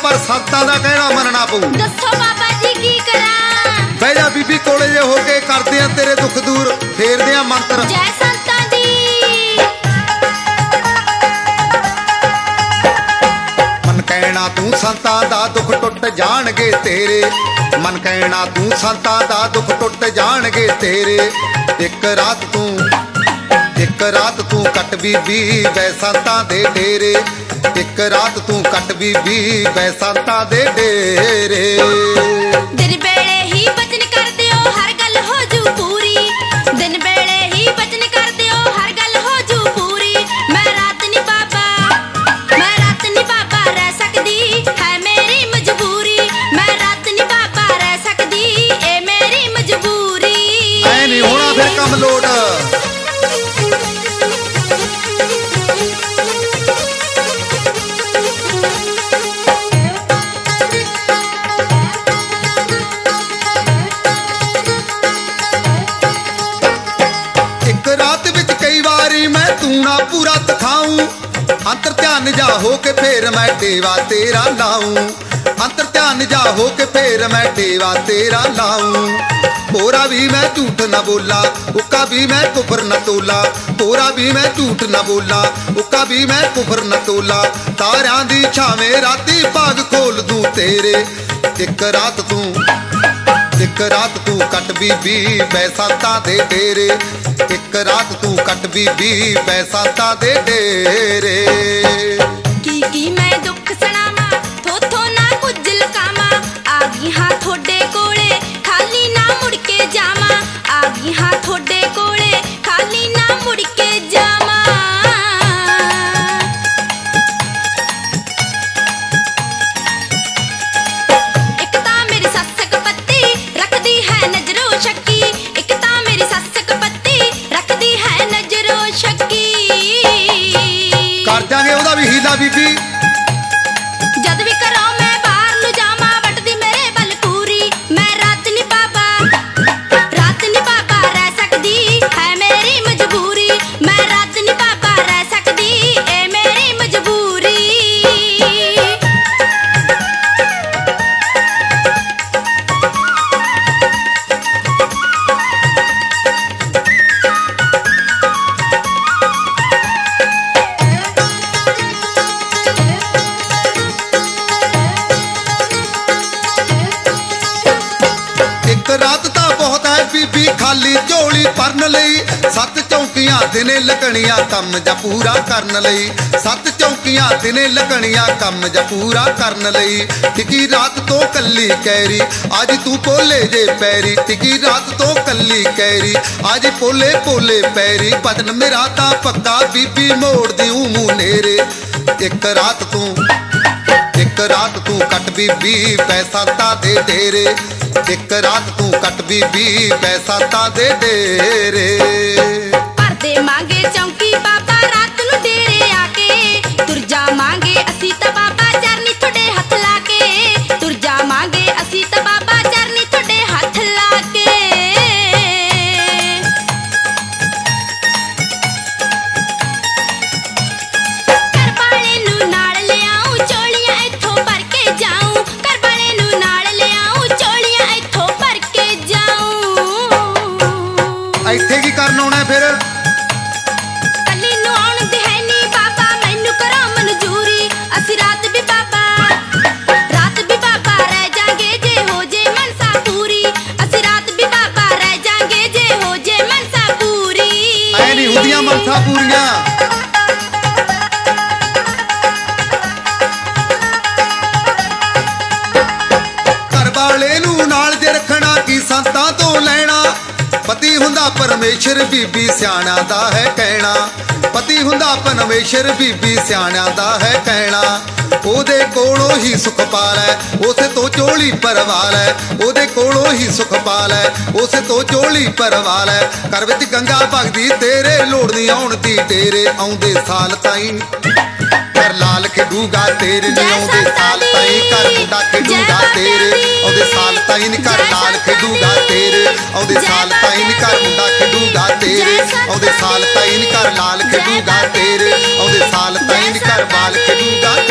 पर संतां दा कहना मनना पऊ। दसो बाबा जी की करा। बह जा बीबी कोले जे होके करदे आ तेरे दुख दूर, फेरदे आ मंत्र जय संतां दी। मन कहना तू संतां दा दुख टुट जाणगे तेरे, मन कहना तू संतां दा दुख टुट जाणगे तेरे। एक रात तू कट बीबी बै संतां दे डेरे, एक रात तू कट बीबी बै संतां दे डेरे। दिन वेले ही बचन कर दियो हर गल हो जू पूरी, दिन वेले ही बचन कर दियो हर गल हो जू पूरी। मैं रात नी बाबा रह सकदी है मेरी मजबूरी, मैं रात नी बाबा रह सकदी ए मेरी मजबूरी। ऐ नहीं होना फिर कम लोट। ना पूरा तखाऊं अंतर ध्यान जा हो के फिर मैं टेवा तेरा लाऊं, अंतर ध्यान जा हो के फिर मैं टेवा तेरा लाऊं। पोरा भी मैं झूठ न बोला, उका भी मैं कुफर न तोला, पोरा भी मैं झूठ न बोला, उका भी मैं कुफर न तोला। तारियां दी छावें राती भाग खोल दूं तेरे। एक रात तू कट बीबी बै संतां दे डेरे, एक रात तू कट बीबी बै संतां दे डेरे। की मैं दुख सणावा थोथों ना कुछ लकावा, आ गई हां थोड़े कोले खाली ना मुड़ के जावा, आ गई हां थोड़े कोले खाली ना मुड़ के जावा। एक तां मेरी सस कपत्ती रखदी है नजरो शक्की, एक तां मेरी सस कपत्ती रखदी है नजरो शक्की। कर जांगे ओदा भी हीला बीबी। जद भी करो मैं बाहर नु जामा वटदी मेरे बल पूरी, मैं रात नी बाबा रह सकदी है मेरी मजबूरी, मैं रात नी बाबा रह सकदी ए मेरी मजबूरी। रात ता बहुत है बीबी खाली झोली भरन लई, सत चौकियां दिने लगणियां कम जा पूरा करन लई, सत चौकियां दिने लगणियां कम जा पूरा करन लई। टिकी रात तो कल्ली कैरी आज तू पोले जे पैरी, टिकी रात तो कल्ली कैरी आज पोले पोले पैरी। बदन मेरा ता पक्का बीबी मोड़ दी मुंह नेरे। एक रात तू कट बीबी बै संतां दे डेरे, एक रात तू कट बीबी बै संतां दे डेरे। परदे मांगे चौकी बाबा रात नु डेरे आके, तुर जा मांगे असी ता बाबा चरनी थोड़े हथ लाके, तुर जा मांगे असी ता बाबा चरनी थोड़े हथ लाके। घर वाले नु नाल ले आऊं चोलियां इथों भर के जाऊं, घर वाले नु नाल ले आऊं चोलियां इथों भर के जाऊं। ਇੱਥੇ ਕੀ ਕਰਨ ਆਉਣਾ ਫਿਰ? ਕੱਲੀ ਨੂੰ ਆਉਣ ਦੀ ਹੈ ਨੀ ਬਾਬਾ ਮੈਨੂੰ ਕਰੋ ਮਨਜ਼ੂਰੀ, ਅਸੀਂ ਰਾਤ ਵੀ ਬਾਬਾ ਰਹਿ ਜਾਾਂਗੇ ਜੇ ਹੋ ਜੇ ਮਨਸਾ ਪੂਰੀ, ਅਸੀਂ ਰਾਤ ਵੀ ਬਾਬਾ ਰਹਿ ਜਾਾਂਗੇ ਜੇ ਹੋ ਜੇ ਮਨਸਾ ਪੂਰੀ। ਐ ਨਹੀਂ ਹੁੰਦੀਆਂ ਮਨਸਾ ਪੂਰੀਆਂ। ਘਰ ਵਾਲੇ ਨੂੰ ਨਾਲ ਜੇ ਰੱਖਣਾ ਕੀ ਸੰਤਾਂ ਤੋਂ ਲੈਣਾ, ਪਤੀ ਹੁੰਦਾ ਪਰਮੇਸ਼ਰ ਬੀਬੀ ਸਿਆਣਾ ਦਾ ਹੈ ਕਹਿਣਾ, ਪਤੀ ਹੁੰਦਾ ਪਰਮੇਸ਼ਰ ਬੀਬੀ ਸਿਆਣਾ ਦਾ ਹੈ ਕਹਿਣਾ। ਉਹਦੇ ਕੋਲੋਂ ਹੀ ਸੁਖ ਪਾ ਲੈ ਉਸੇ ਤੋਂ ਝੋਲੀ ਭਰਵਾ ਲੈ, ਉਹਦੇ ਕੋਲੋਂ ਹੀ ਸੁਖ ਪਾ ਲੈ ਉਸੇ ਤੋਂ ਝੋਲੀ ਭਰਵਾ ਲੈ। ਘਰ ਵਿੱਚ ਗੰਗਾ ਭਗਦੀ ਤੇਰੇ ਲੋੜ ਨਹੀਂ ਆਉਣ ਦੀ ਤੇਰੇ, ਆਉਂਦੇ ਸਾਲ ਤਾਈਂ ਘਰ ਲਾਲ ਖੇਡੂਗਾ ਤੇਰੇ ਨੀ, ਆਉਂਦੇ ਸਾਲ ਤਾਈਂ ਘਰ ਮੁੰਡਾ ਖੇਡੂਗਾ ਤੇਰੇ, ਆਉਂਦੇ ਸਾਲ ਤਾਈਂ ਨੀ ਘਰ ਲਾਲ ਖੇਡੂਗਾ ਤੇਰੇ, ਆਉਂਦੇ ਸਾਲ ਤਾਈਂ ਨੀ ਘਰ ਮੁੰਡਾ ਖੇਡੂਗਾ ਤੇਰੇ, ਆਉਂਦੇ ਸਾਲ ਤਾਈਂ ਨੀ ਘਰ ਲਾਲ ਖੇਡੂਗਾ ਤੇਰੇ, ਆਉਂਦੇ ਸਾਲ ਤਾਈਂ ਨੀ ਘਰ ਬਾਲ ਖੇਡੂਗਾ।